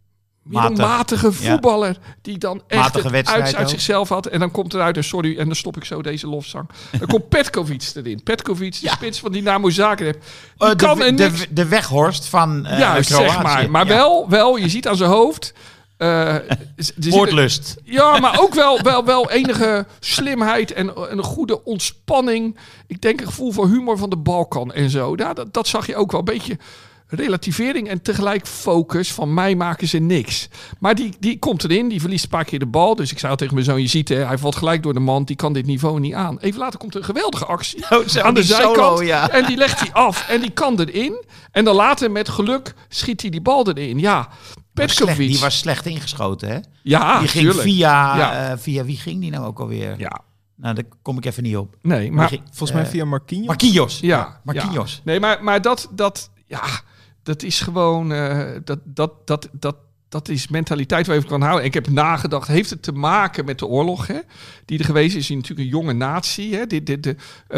D: middelmatige voetballer die dan echt
F: Matige
D: het
F: wedstrijd
D: uit, uit
F: ook.
D: zichzelf had. En dan komt eruit, en sorry, en dan stop ik zo deze lofzang. Dan komt Petkovic erin. Petkovic, de
F: Ja.
D: spits van Dynamo Zagreb. Die
F: Uh,
D: kan
F: de,
D: er
F: de,
D: niks...
F: de Weghorst van uh,
D: ja,
F: Kroatië.
D: zeg maar. Maar
F: Ja.
D: wel, wel, je ziet aan zijn hoofd... Uh, er zit-
F: Moordlust.
D: Ja, maar ook wel, wel, wel enige slimheid en, en een goede ontspanning. Ik denk een gevoel voor humor van de Balkan en zo. Ja, dat, dat zag je ook wel. Een beetje relativering en tegelijk focus. Van mij maken ze niks. Maar die, die komt erin, die verliest een paar keer de bal. Dus ik zei al tegen mijn zoon, je ziet, hè, hij valt gelijk door de man. Die kan dit niveau niet aan. Even later komt er een geweldige actie
F: Oh, zo,
D: aan de
F: die
D: zijkant.
F: solo, ja.
D: En die legt hij af en die kan erin. En dan later met geluk schiet hij die bal erin. Ja,
F: Was slecht,
D: Petkovic.
F: die was slecht ingeschoten, hè?
D: ja,
F: die ging
D: tuurlijk.
F: via,
D: Ja.
F: uh, via... Wie ging die nou ook alweer?
D: Ja,
F: Nou, daar kom ik even niet op.
D: nee,
F: Maar
D: maar...
F: die ging-
G: Volgens mij
F: eh,
G: via Marquinhos.
F: Marquinhos.
D: Ja,
F: Marquinhos.
D: ja. Nee, maar, maar dat, dat, ja, dat is gewoon, uh, dat, dat, dat, dat, dat is mentaliteit waar je van kan houden. En ik heb nagedacht, heeft het te maken met de oorlog, hè, die er geweest is? Natuurlijk een jonge natie, hè, de, de, de,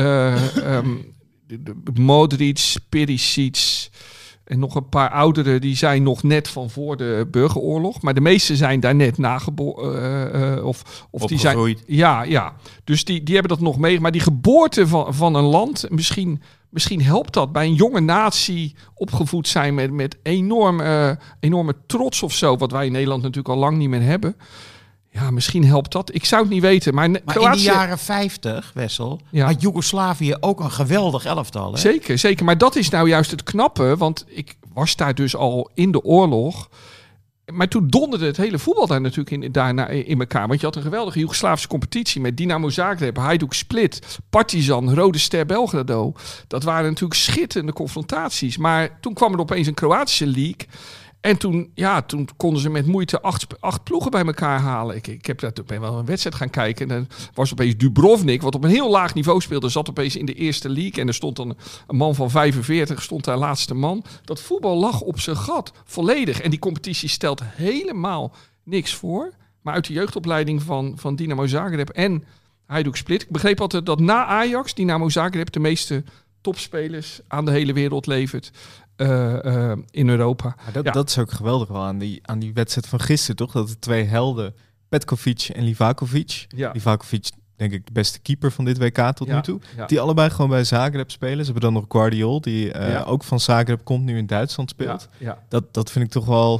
D: uh, um, de, de Modric, Perisic en nog een paar ouderen, die zijn nog net van voor de burgeroorlog. Maar de meeste zijn daar net nageboren. Uh, uh, of, of die zijn.
F: Opgegroeid.
D: Ja, ja. Dus die, die hebben dat nog mee. Maar die geboorte van, van een land, misschien, misschien helpt dat bij een jonge natie opgevoed zijn met, met enorm, uh, enorme trots of zo. Wat wij in Nederland natuurlijk al lang niet meer hebben. Ja, misschien helpt dat. Ik zou het niet weten. Maar,
F: Maar
D: Kroatië,
F: in de jaren vijftig, Wessel,
D: Ja.
F: had Joegoslavië ook een geweldig elftal. Hè?
D: Zeker, zeker. Maar dat is nou juist het knappe. Want ik was daar dus al in de oorlog. Maar toen donderde het hele voetbal daar natuurlijk in, daarna in elkaar. Want je had een geweldige Joegoslavische competitie met Dynamo Zagreb, Hajduk Split, Partizan, Rode Ster Belgrado. Dat waren natuurlijk schitterende confrontaties. Maar toen kwam er opeens een Kroatische league. En toen, ja, toen konden ze met moeite acht, acht ploegen bij elkaar halen. Ik, ik heb daar ben wel een wedstrijd gaan kijken. En dan was opeens Dubrovnik, wat op een heel laag niveau speelde, zat opeens in de eerste league. En er stond dan een man van vijfenveertig, stond daar laatste man. Dat voetbal lag op zijn gat, volledig. En die competitie stelt helemaal niks voor. Maar uit de jeugdopleiding van, van Dynamo Zagreb en Hajduk Split. Ik begreep altijd dat na Ajax, Dynamo Zagreb de meeste topspelers aan de hele wereld levert. Uh, uh, in Europa.
G: Maar dat,
D: Ja.
G: dat is ook geweldig wel aan die, aan die wedstrijd van gisteren, toch? Dat de twee helden, Petkovic en Livakovic.
D: Ja.
G: Livakovic, denk ik, de beste keeper van dit W K tot
D: Ja.
G: nu toe.
D: Ja.
G: Die allebei gewoon bij Zagreb spelen. Ze hebben dan nog Guardiol, die uh,
D: Ja.
G: ook van Zagreb komt, nu in Duitsland speelt.
D: Ja, ja.
G: Dat, dat vind ik toch wel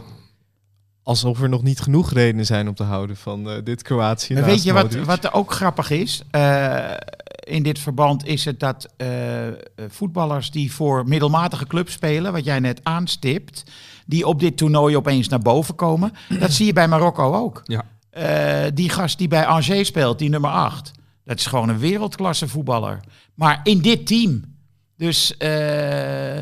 G: alsof er nog niet genoeg redenen zijn om te houden van uh, dit Kroatië.
F: Maar
G: naast
F: weet je wat,
G: Modric.
F: wat er ook grappig is? Uh, in dit verband is het dat uh, voetballers die voor middelmatige clubs spelen, wat jij net aanstipt, die op dit toernooi opeens naar boven komen. Dat zie je bij Marokko ook.
D: Ja.
F: Uh, die gast die bij Angers speelt, die nummer acht. Dat is gewoon een wereldklasse voetballer. Maar in dit team. Dus uh, uh,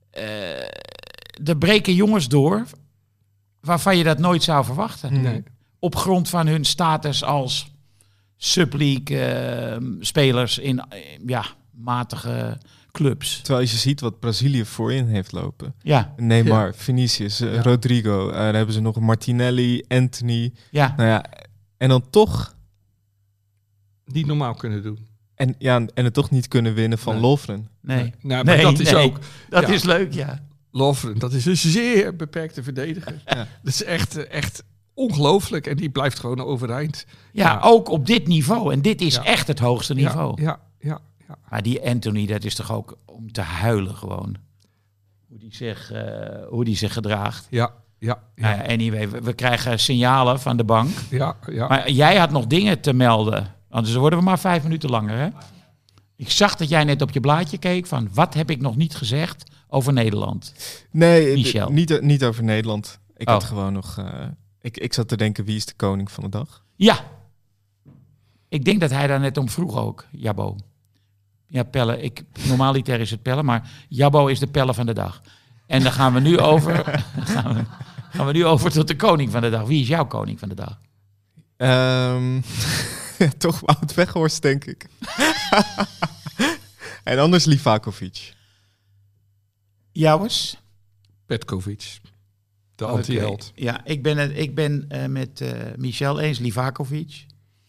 F: er breken jongens door waarvan je dat nooit zou verwachten.
D: Nee.
F: Op grond van hun status als subleague uh, spelers in uh, ja, matige clubs.
G: Terwijl je ziet wat Brazilië voorin heeft lopen.
F: Ja,
G: Neymar,
D: Ja.
G: Vinicius, uh,
D: Ja.
G: Rodrigo. Uh, daar hebben ze nog Martinelli, Anthony.
F: ja.
G: Nou ja, en dan toch...
D: Niet normaal kunnen doen.
G: En, ja, en het toch niet kunnen winnen van
D: Nee.
G: Lovren.
F: Nee.
D: Nou, maar
F: Nee,
D: dat is
F: nee.
D: ook...
F: Dat
D: Ja.
F: is leuk, ja.
D: Lovren, dat is een zeer beperkte verdediger.
G: Ja.
D: Dat is echt, eh, echt ongelooflijk. En die blijft gewoon overeind.
F: Ja,
D: Ja.
F: ook op dit niveau. En dit is
D: Ja.
F: echt het hoogste niveau.
D: Ja, ja, ja, ja.
F: Maar die Anthony, dat is toch ook om te huilen gewoon. Hoe die zich, uh, hoe die zich gedraagt.
D: Ja, ja, ja,
F: Nou ja, anyway, we, we krijgen signalen van de bank.
D: ja, ja.
F: Maar jij had nog dingen te melden. Anders worden we maar vijf minuten langer, hè? Ik zag dat jij net op je blaadje keek van... wat heb ik nog niet gezegd over Nederland?
G: Nee,
F: Michel.
G: d- niet, niet over Nederland. Ik
F: Oh.
G: had gewoon nog... Uh, ik, ik zat te denken, wie is de koning van de dag?
F: Ja. Ik denk dat hij daar net om vroeg ook, Jabbo. Ja, Pelle. Ik, normaliter is het Pelle, maar Jabbo is de Pelle van de dag. En dan gaan we nu over... gaan, we, gaan we nu over tot de koning van de dag. Wie is jouw koning van de dag?
G: Um, toch Wout Weghorst, denk ik. En anders Livakovic.
F: Jouwens?
D: Petkovic. De
F: Oké.
D: anti-held.
F: Ja, ik ben, het, ik ben uh, met uh, Michel eens, Livakovic. Uh,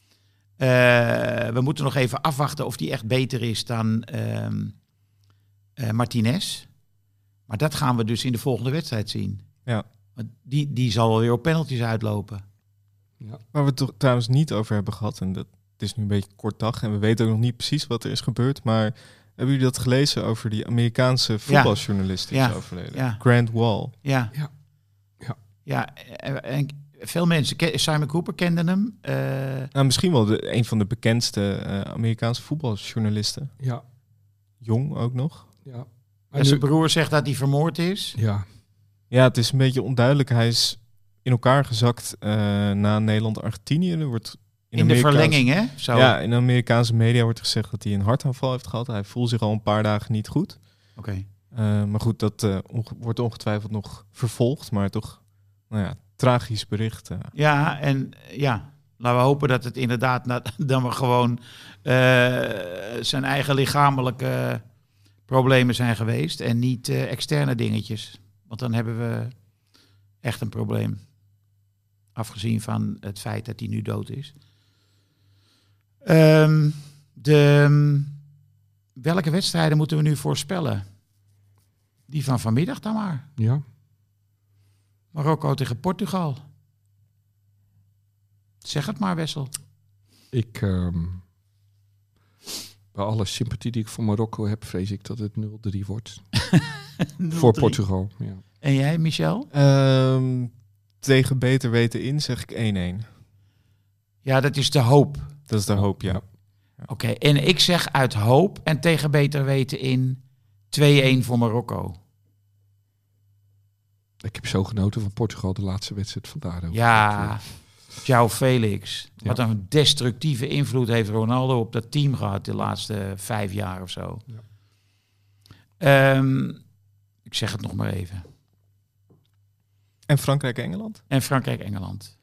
F: we moeten nog even afwachten of die echt beter is dan uh, uh, Martinez. Maar dat gaan we dus in de volgende wedstrijd zien.
G: Ja.
F: Want die, die zal wel weer op penalties uitlopen.
D: Ja.
G: Waar we het toch trouwens niet over hebben gehad, en dat het is nu een beetje kort dag en we weten ook nog niet precies wat er is gebeurd, maar hebben jullie dat gelezen over die Amerikaanse voetbaljournalist die
F: Ja.
G: is overleden?
F: Ja.
G: Grant Wall.
F: Ja.
D: Ja. Ja.
F: Ja, en, en veel mensen, ke- Simon Cooper kenden hem. Uh,
G: Nou, misschien wel de, een van de bekendste uh, Amerikaanse voetbaljournalisten.
D: Ja.
G: Jong ook nog.
D: Ja.
F: en zijn broer zegt dat hij vermoord is.
D: Ja.
G: Ja, het is een beetje onduidelijk. Hij is in elkaar gezakt uh, na Nederland-Argentinië. Er wordt
F: in, in de verlenging, hè? Zo.
G: Ja, in de Amerikaanse media wordt gezegd dat hij een hartaanval heeft gehad. Hij voelt zich al een paar dagen niet goed.
F: Oké. Okay.
G: Uh, maar goed, dat uh, onge- wordt ongetwijfeld nog vervolgd. Maar toch, nou ja, tragisch bericht. Uh.
F: Ja, en ja, laten we hopen dat het inderdaad na, dan we gewoon uh, zijn eigen lichamelijke problemen zijn geweest en niet uh, externe dingetjes. Want dan hebben we echt een probleem. Afgezien van het feit dat hij nu dood is. Um, de, um, welke wedstrijden moeten we nu voorspellen? Die van vanmiddag dan maar.
D: Ja.
F: Marokko tegen Portugal. Zeg het maar, Wessel.
D: Ik, um, bij alle sympathie die ik voor Marokko heb, vrees ik dat het nul drie wordt. Voor Portugal, ja.
F: En jij, Michel?
G: Um, tegen beter weten in zeg ik één-één.
F: Ja, dat is de hoop.
G: Dat is de hoop, ja. ja.
F: Oké, okay, en ik zeg uit hoop en tegen beter weten in twee-één voor Marokko.
D: Ik heb zo genoten van Portugal de laatste wedstrijd vandaar. Ook.
F: Ja, João Felix. Ja. Wat een destructieve invloed heeft Ronaldo op dat team gehad de laatste vijf jaar of zo. Ja. Um, ik zeg het nog maar even.
G: En Frankrijk-Engeland?
F: En Frankrijk-Engeland.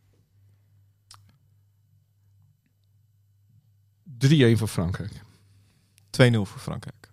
D: drie-één voor Frankrijk.
G: twee-nul voor Frankrijk.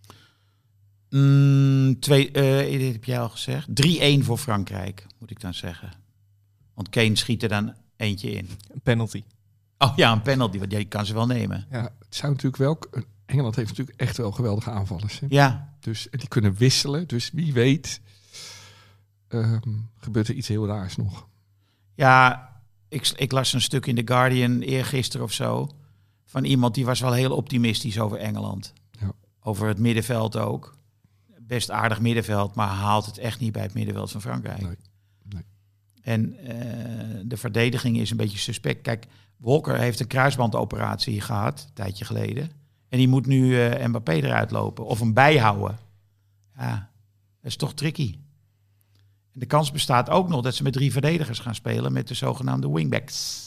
F: Mm, twee, uh, dit heb jij al gezegd. drie-één voor Frankrijk, moet ik dan zeggen. Want Kane schiet er dan eentje in.
G: Een penalty.
F: Oh ja, een penalty, want die kan ze wel nemen.
D: Ja, het zou natuurlijk wel... Engeland heeft natuurlijk echt wel geweldige aanvallers. Hè?
F: Ja.
D: Dus die kunnen wisselen. Dus wie weet um, gebeurt er iets heel raars nog.
F: Ja, ik, ik las een stuk in The Guardian eergisteren of zo. Van iemand die was wel heel optimistisch over Engeland.
D: Ja.
F: Over het middenveld ook. Best aardig middenveld, maar haalt het echt niet bij het middenveld van Frankrijk.
D: Nee. Nee.
F: En uh, de verdediging is een beetje suspect. Kijk, Walker heeft een kruisbandoperatie gehad, een tijdje geleden. En die moet nu uh, Mbappé eruit lopen of hem bijhouden. Ja, dat is toch tricky. En de kans bestaat ook nog dat ze met drie verdedigers gaan spelen met de zogenaamde wingbacks.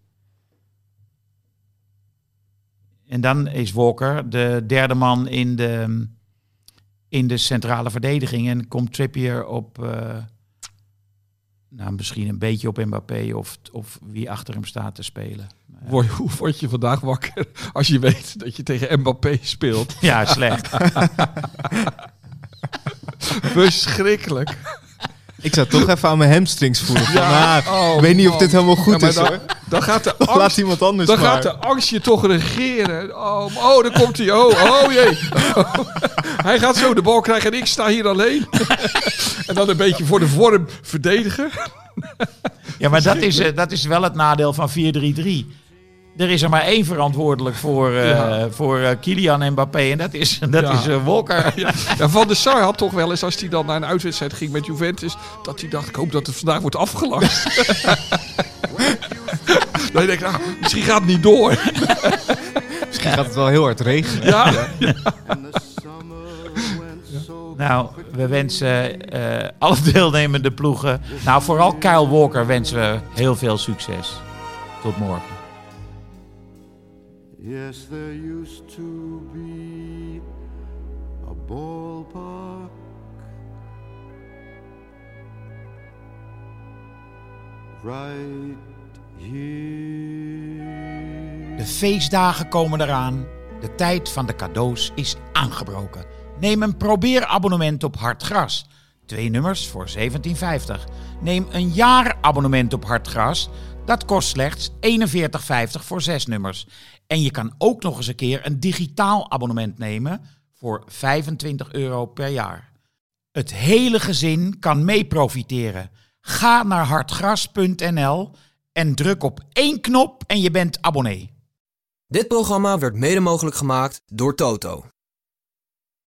F: En dan is Walker de derde man in de, in de centrale verdediging. En komt Trippier op, uh, nou misschien een beetje op Mbappé of, of wie achter hem staat te spelen. Uh,
D: Word, hoe word je vandaag wakker als je weet dat je tegen Mbappé speelt?
F: Ja, slecht.
D: Verschrikkelijk.
G: Ik zou toch even aan mijn hamstrings voelen. Van,
D: Ja,
G: ah,
D: oh,
G: ik weet niet of dit helemaal goed
D: ja,
G: is
D: dan,
G: hoor.
D: Dan gaat de angst,
G: Laat iemand anders
D: dan
G: maar.
D: gaat de angst je toch regeren. Oh, oh daar komt hij. Oh, oh jee. Oh, hij gaat zo de bal krijgen en ik sta hier alleen. En dan een beetje voor de vorm verdedigen.
F: Ja, maar dat is, uh, dat is wel het nadeel van vier drie drie. Er is er maar één verantwoordelijk voor, uh, ja. voor uh, Kylian Mbappé en dat is, dat
D: ja.
F: is uh, Walker.
D: Ja. Ja, Van der Sar had toch wel eens, als hij dan naar een uitwedstrijd ging met Juventus, dat hij dacht, ik hoop dat het vandaag wordt afgelast. Dan je denkt, nou, misschien gaat het niet door.
G: Misschien gaat het wel heel hard regenen.
D: Ja. Ja. Ja.
F: Nou, we wensen uh, alle deelnemende ploegen, nou vooral Kyle Walker wensen we heel veel succes. Tot morgen.
E: Yes, there used to be a ballpark right here.
F: De feestdagen komen eraan. De tijd van de cadeaus is aangebroken. Neem een probeerabonnement op Hartgras. Twee nummers voor zeventien vijftig. Neem een jaarabonnement op Hartgras. Dat kost slechts eenenveertig vijftig voor zes nummers. En je kan ook nog eens een keer een digitaal abonnement nemen voor vijfentwintig euro per jaar. Het hele gezin kan mee profiteren. Ga naar hartgras punt n l en druk op één knop en je bent abonnee.
C: Dit programma werd mede mogelijk gemaakt door Toto.